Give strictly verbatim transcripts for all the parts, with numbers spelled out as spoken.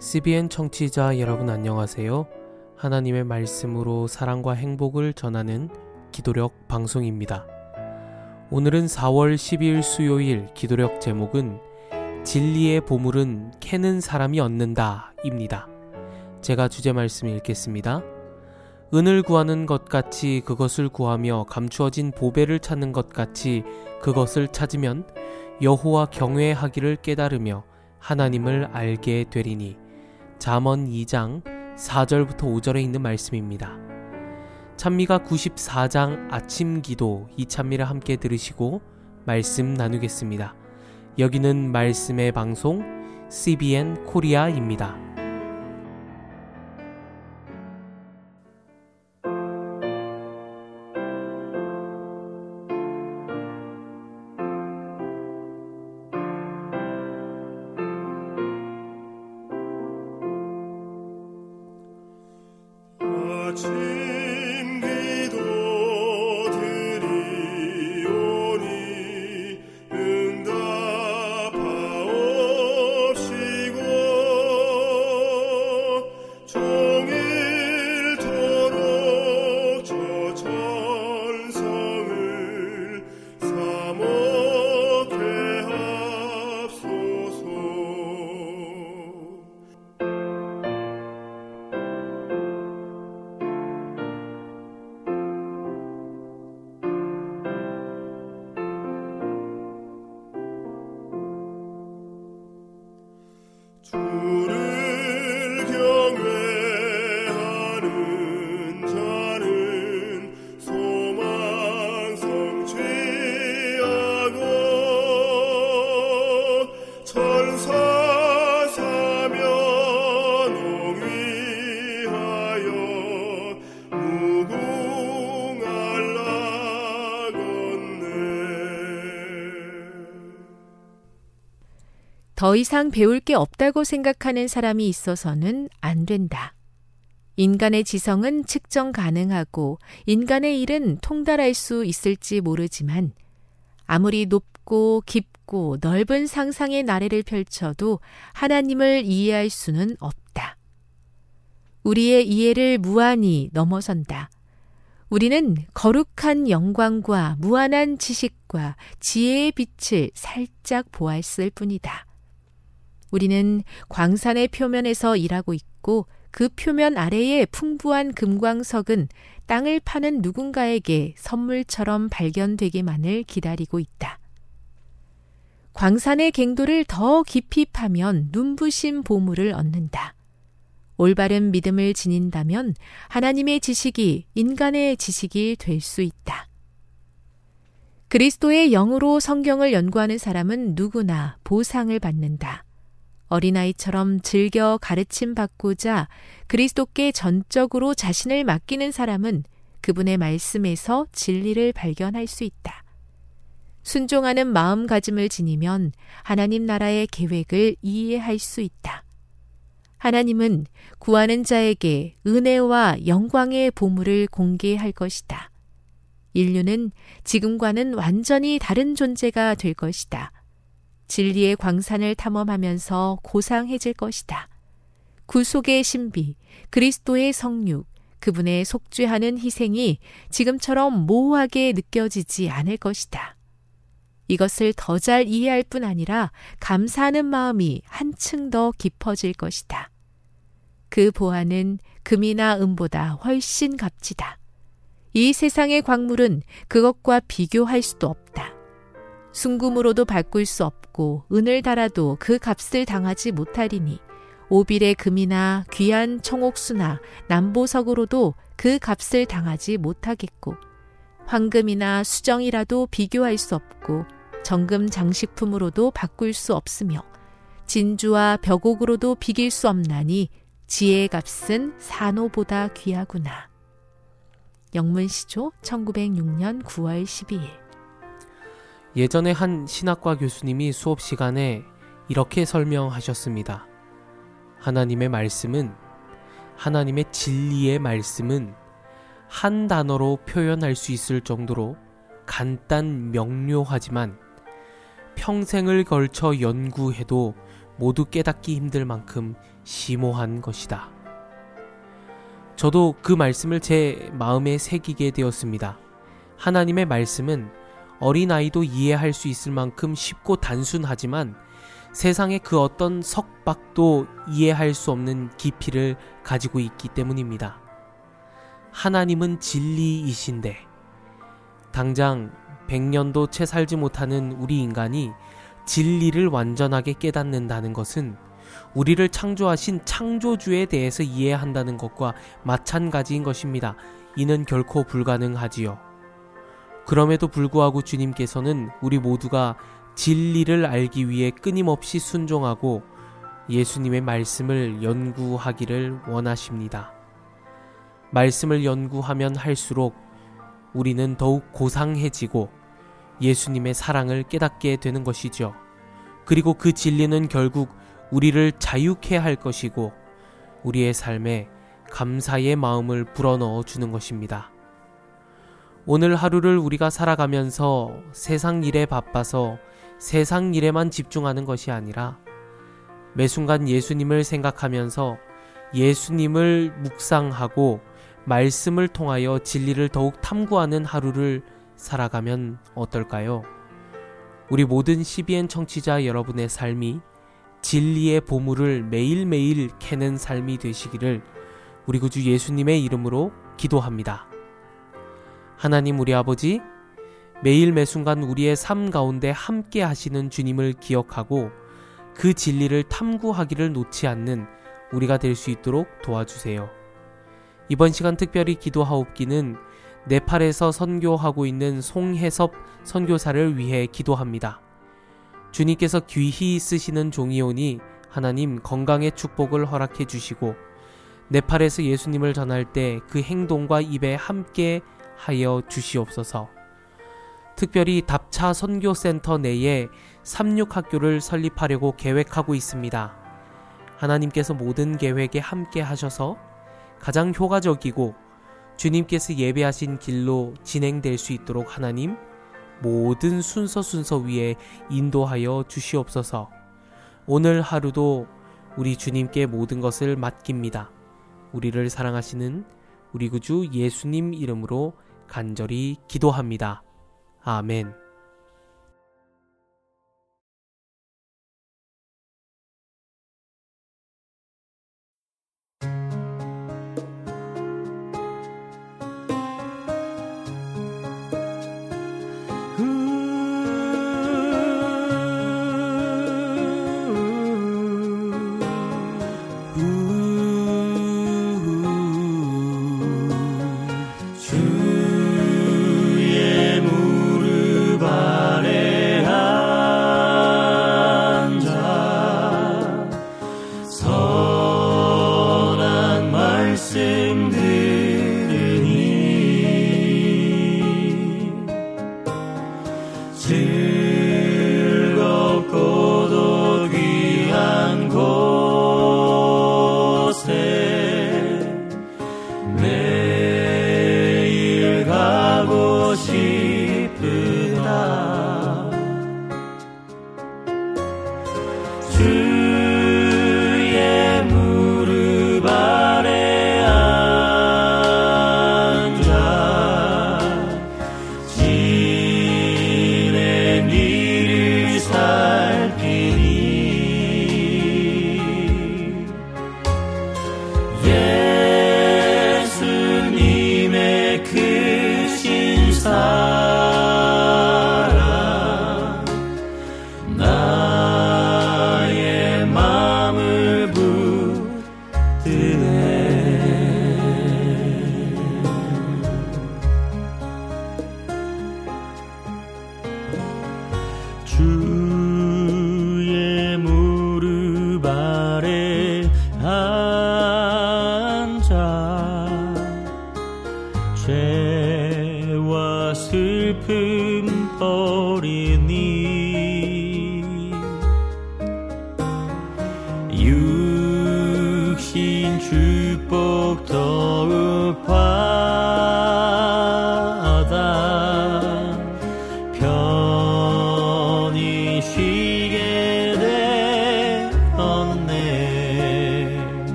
씨비엔 청취자 여러분 안녕하세요. 하나님의 말씀으로 사랑과 행복을 전하는 기도력 방송입니다. 오늘은 사월 십이일 수요일 기도력 제목은 진리의 보물은 캐는 사람이 얻는다 입니다. 제가 주제 말씀 읽겠습니다. 은을 구하는 것 같이 그것을 구하며 감추어진 보배를 찾는 것 같이 그것을 찾으면 여호와 경외하기를 깨달으며 하나님을 알게 되리니. 잠언 이장 사절부터 오절에 있는 말씀입니다. 찬미가 구십사장 아침 기도, 이 찬미를 함께 들으시고 말씀 나누겠습니다. 여기는 말씀의 방송 씨비엔 코리아입니다. 더 이상 배울 게 없다고 생각하는 사람이 있어서는 안 된다. 인간의 지성은 측정 가능하고 인간의 일은 통달할 수 있을지 모르지만 아무리 높고 깊고 넓은 상상의 나래를 펼쳐도 하나님을 이해할 수는 없다. 우리의 이해를 무한히 넘어선다. 우리는 거룩한 영광과 무한한 지식과 지혜의 빛을 살짝 보았을 뿐이다. 우리는 광산의 표면에서 일하고 있고 그 표면 아래의 풍부한 금광석은 땅을 파는 누군가에게 선물처럼 발견되기만을 기다리고 있다. 광산의 갱도를 더 깊이 파면 눈부신 보물을 얻는다. 올바른 믿음을 지닌다면 하나님의 지식이 인간의 지식이 될 수 있다. 그리스도의 영으로 성경을 연구하는 사람은 누구나 보상을 받는다. 어린아이처럼 즐겨 가르침 받고자 그리스도께 전적으로 자신을 맡기는 사람은 그분의 말씀에서 진리를 발견할 수 있다. 순종하는 마음가짐을 지니면 하나님 나라의 계획을 이해할 수 있다. 하나님은 구하는 자에게 은혜와 영광의 보물을 공개할 것이다. 인류는 지금과는 완전히 다른 존재가 될 것이다. 진리의 광산을 탐험하면서 고상해질 것이다. 구속의 신비, 그리스도의 성육, 그분의 속죄하는 희생이 지금처럼 모호하게 느껴지지 않을 것이다. 이것을 더 잘 이해할 뿐 아니라 감사하는 마음이 한층 더 깊어질 것이다. 그 보화는 금이나 은보다 훨씬 값지다. 이 세상의 광물은 그것과 비교할 수도 없다. 순금으로도 바꿀 수 없고 은을 달아도 그 값을 당하지 못하리니 오빌의 금이나 귀한 청옥수나 남보석으로도 그 값을 당하지 못하겠고 황금이나 수정이라도 비교할 수 없고 정금 장식품으로도 바꿀 수 없으며 진주와 벽옥으로도 비길 수 없나니 지혜의 값은 산호보다 귀하구나. 영문시조 천구백육년 구월 십이일. 예전에 한 신학과 교수님이 수업 시간에 이렇게 설명하셨습니다. 하나님의 말씀은, 하나님의 진리의 말씀은 한 단어로 표현할 수 있을 정도로 간단 명료하지만 평생을 걸쳐 연구해도 모두 깨닫기 힘들 만큼 심오한 것이다. 저도 그 말씀을 제 마음에 새기게 되었습니다. 하나님의 말씀은 어린아이도 이해할 수 있을 만큼 쉽고 단순하지만 세상의 그 어떤 석박도 이해할 수 없는 깊이를 가지고 있기 때문입니다. 하나님은 진리이신데 당장 백 년도 채 살지 못하는 우리 인간이 진리를 완전하게 깨닫는다는 것은 우리를 창조하신 창조주에 대해서 이해한다는 것과 마찬가지인 것입니다. 이는 결코 불가능하지요. 그럼에도 불구하고 주님께서는 우리 모두가 진리를 알기 위해 끊임없이 순종하고 예수님의 말씀을 연구하기를 원하십니다. 말씀을 연구하면 할수록 우리는 더욱 고상해지고 예수님의 사랑을 깨닫게 되는 것이죠. 그리고 그 진리는 결국 우리를 자유케 할 것이고 우리의 삶에 감사의 마음을 불어넣어 주는 것입니다. 오늘 하루를 우리가 살아가면서 세상 일에 바빠서 세상 일에만 집중하는 것이 아니라 매 순간 예수님을 생각하면서 예수님을 묵상하고 말씀을 통하여 진리를 더욱 탐구하는 하루를 살아가면 어떨까요? 우리 모든 씨비엔 청취자 여러분의 삶이 진리의 보물을 매일매일 캐는 삶이 되시기를 우리 구주 예수님의 이름으로 기도합니다. 하나님 우리 아버지, 매일 매순간 우리의 삶 가운데 함께 하시는 주님을 기억하고 그 진리를 탐구하기를 놓지 않는 우리가 될 수 있도록 도와주세요. 이번 시간 특별히 기도하옵기는 네팔에서 선교하고 있는 송혜섭 선교사를 위해 기도합니다. 주님께서 귀히 쓰시는 종이오니 하나님 건강의 축복을 허락해 주시고 네팔에서 예수님을 전할 때 그 행동과 입에 함께 하여 주시옵소서. 특별히 답차 선교센터 내에 삼육학교를 설립하려고 계획하고 있습니다. 하나님께서 모든 계획에 함께 하셔서 가장 효과적이고 주님께서 예배하신 길로 진행될 수 있도록 하나님 모든 순서 순서 위에 인도하여 주시옵소서. 오늘 하루도 우리 주님께 모든 것을 맡깁니다. 우리를 사랑하시는 우리 구주 예수님 이름으로 간절히 기도합니다. 아멘. 주의 무릎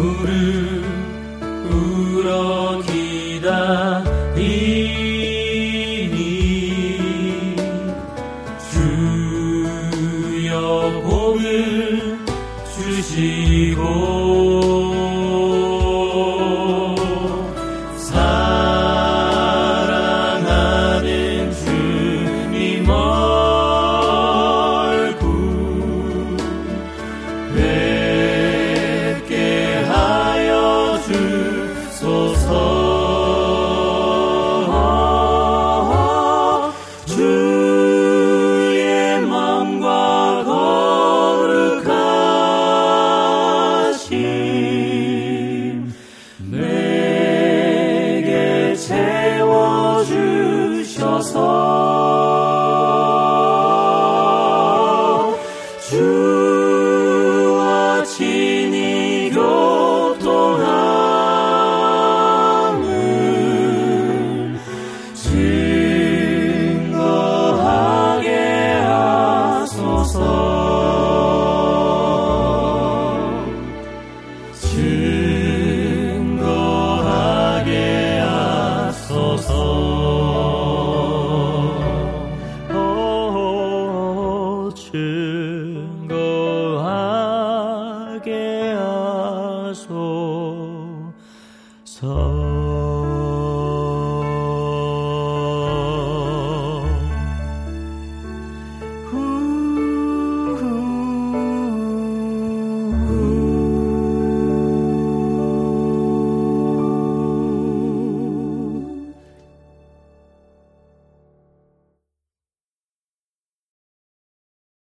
무릎 꿇어 기다리니 주여 복을 주시고 증거